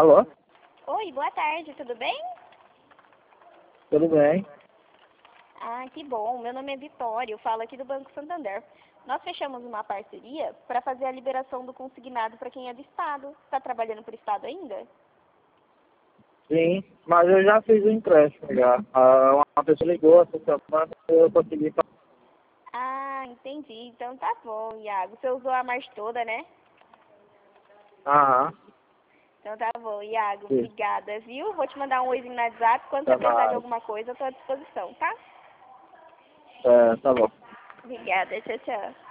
Alô? Oi, boa tarde, tudo bem? Tudo bem? Ah, que bom. Meu nome é Vitória, eu falo aqui do Banco Santander. Nós fechamos uma parceria para fazer a liberação do consignado para quem é do Estado. Está trabalhando para o Estado ainda? Sim, mas eu já fiz o empréstimo já. Uma pessoa ligou essa semana e eu consegui. Ah, entendi. Então tá bom, Iago. Você usou a marcha toda, né? Aham, Então tá bom, Iago. sim. Obrigada, viu? Vou te mandar um oizinho no WhatsApp. Quando você Até precisar de mais. alguma coisa, eu tô à disposição, tá? Tá bom. Obrigada, tchau, tchau.